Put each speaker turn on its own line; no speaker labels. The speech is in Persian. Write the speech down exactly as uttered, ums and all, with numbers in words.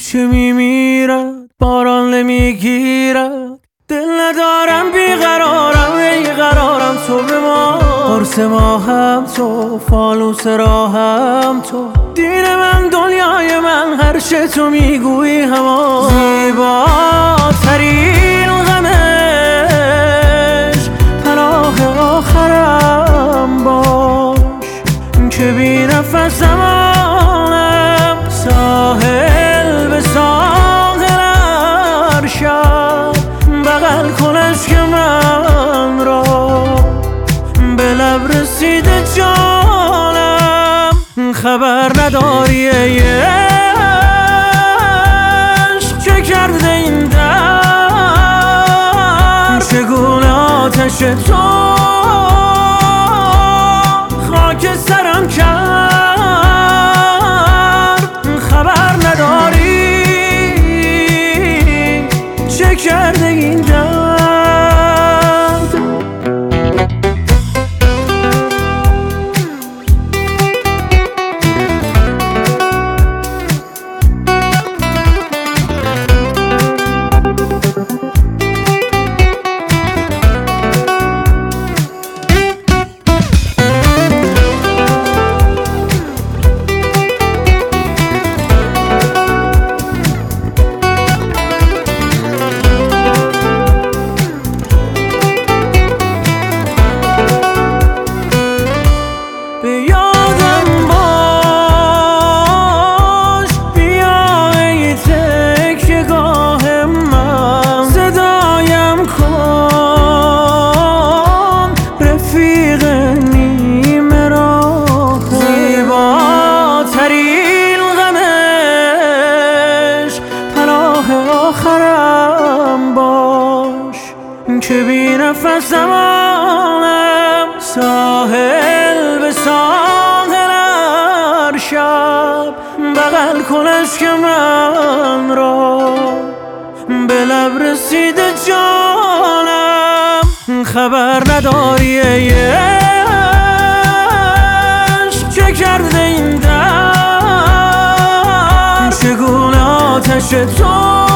کوچه میمیرد، باران نمیگیرد، دل ندارم بیقرارم، ای قرارم تو به ما. قرص ماهم تو، فانوس راهم تو، دین من دنیای من، هر چه تو میگویی همان. زیباترین غمش پناه آخرم باش، که بی نفسمانم ساحل به ساحل ارشد. بغل کن عشق من را، به لب رسیده جانم، خبر نداری ای عشق چه کرده این در، چگونه آتش تو خاک سرم کرد. خبر نداری چه کرده این درد. آخرم باش، که بی نفسمانم ساحل به ساحل ارشد. بغل کن عشق من را، به لب رسیده جانم، خبر نداری ای عشق چه کرده این در، چگونه آتش تو